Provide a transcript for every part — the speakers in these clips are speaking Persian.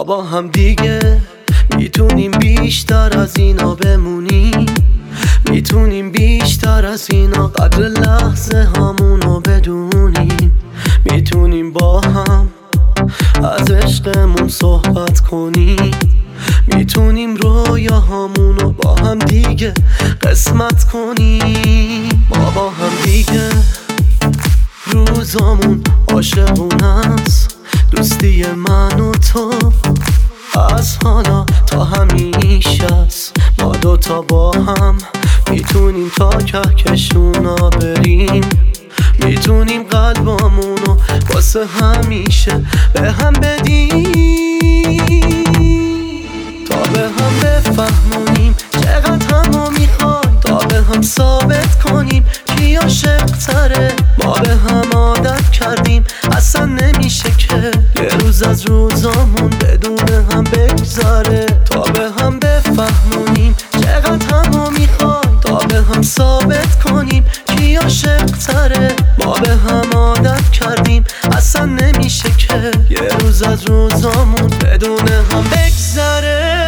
با هم دیگه میتونیم بیشتر از اینا بمونیم، میتونیم بیشتر از اینا قدر لحظه همونو بدونیم، میتونیم با هم از عشقمون صحبت کنیم، میتونیم رویاهامونو با هم دیگه قسمت کنیم. ما با هم دیگه روزامون عاشقونه است، دوستی من و تو از حالا تا همیشه است. ما دوتا با هم میتونیم تا کهکشونا بریم، میتونیم قلبامونو واسه همیشه به هم بدیم، تا به هم بفهمونیم چقدر همو میخوایم، تا به هم ثابت کنیم کی عاشق تره. ما به هم عادت کردیم اصلا نمیشه که یه روز از روزامون بدون هم بگذره، تا به هم بفهمونیم چقدر همو میخوایم، تا به هم ثابت کنیم کی عاشق تره. ما به هم عادت کردیم اصلا نمیشه که یه روز از روزامون بدون هم بگذره.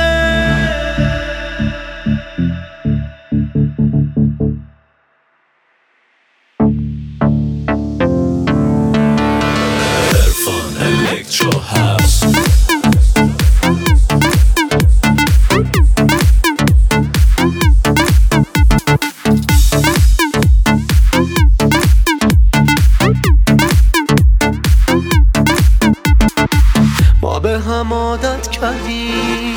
Electro House. ما به هم عادت کردیم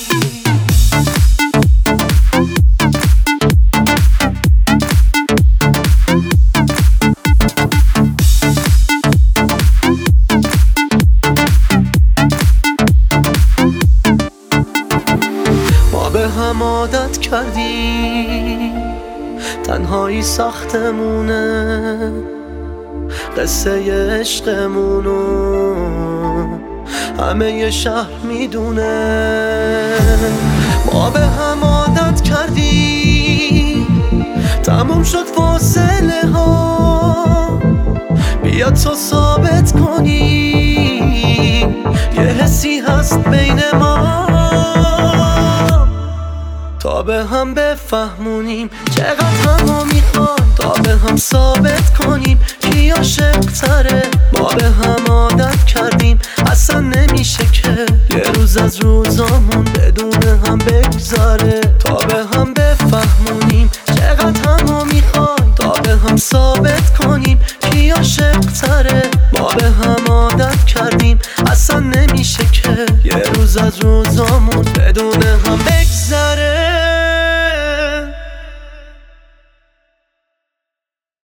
هم عادت کردیم تنهایی سختمونه، قصه عشقمونو همه ی شهر میدونه. ما به هم عادت کردیم تموم شد فاصله ها، بیا تو ثابت کنیم یه حسی هست بین ما، تا به هم بفهمونیم چقدر همو میخوایم، تا به هم ثابت کنیم کی عاشق تره. ما به هم عادت کردیم اصلا نمیشه که یه روز از روزامون بدون هم بگذره، تا به هم بفهمونیم چقدر همو میخوایم، تا به هم ثابت کنیم کی عاشق تره. ما به هم عادت کردیم اصلا نمیشه که یه روز از روزامون